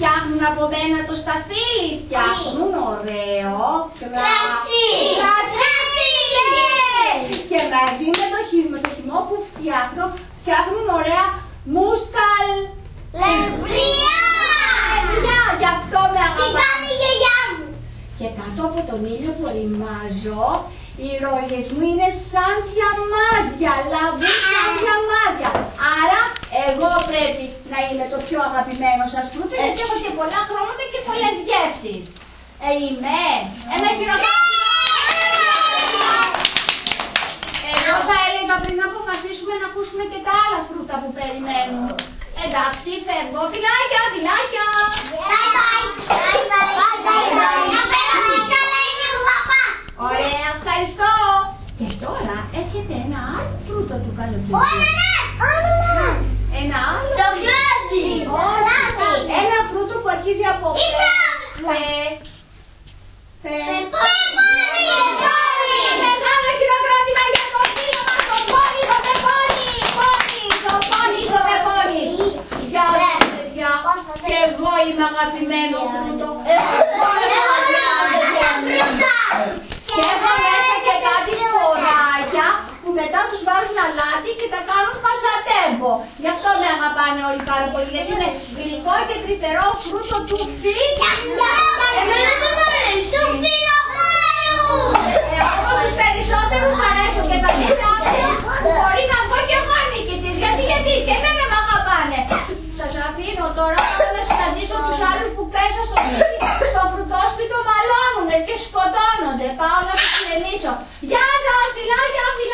φτιάχνουν από μένα το σταφύλι, φτιάχνουν ωραίο κρασί. Και μαζί με το χυμό που φτιάχνουν ωραία μούσταλ. Λεμβριά. Γι' αυτό με αγαπάνε. Τι κάνει η γιαγιά μου. Και κάτω από τον ήλιο που οριμάζω, οι ρόγες μου είναι σαν διαμάντια, λαμπούν σαν διαμάντια. Άρα εγώ πρέπει να είμαι το πιο αγαπημένο σας φρούτο, γιατί έχω και πολλά χρώματα και πολλές γεύσεις. Είμαι ένα χειροκρότημα. Εγώ θα έλεγα πριν να αποφασίσουμε να ακούσουμε και τα άλλα φρούτα που περιμένουν. Εντάξει, φεύγω. Φιλάκια, φιλάκια. Να πέρασεις καλά, είναι που θα πας. Ωραία, ευχαριστώ. Και τώρα έρχεται ένα άλλο φρούτο του καλοκαιριού. Ανανάς. Ένα άλλο. Το φλάδι. Ένα φρούτο που αρχίζει από Μεγάλο χειροκρότημα για το φίλο μας, τον Πόνι, τον Πεπόνι. Τον Πόνι, τον Πεπόνι. Γεια σας παιδιά. Και εγώ είμαι αγαπημένο φρούτο. Και έχω μέσα και κάτι σποράκια που μετά τους βάζουν αλάτι και τα κάνουν πασατέμπο. Γι' αυτό με αγαπάνε όλοι πάρα πολύ, γιατί είναι γλυκό και τρυφερό φρούτο του φύλλου. Εμένα δεν μου αρέσει. Του φθινοπόρου. Όμως τους περισσότερους αρέσουν και τα τυράκια. Μπορεί να πω και εγώ νικητής, γιατί και εμένα με αγαπάνε. Σας αφήνω τώρα να συναντήσω τους άλλους που πέσα στο φρουτόσπιτο, μαλώνουνε και σκοτώνονται. Πάω να τους ηρεμήσω. Γεια σας, φιλάκια, φιλάκια.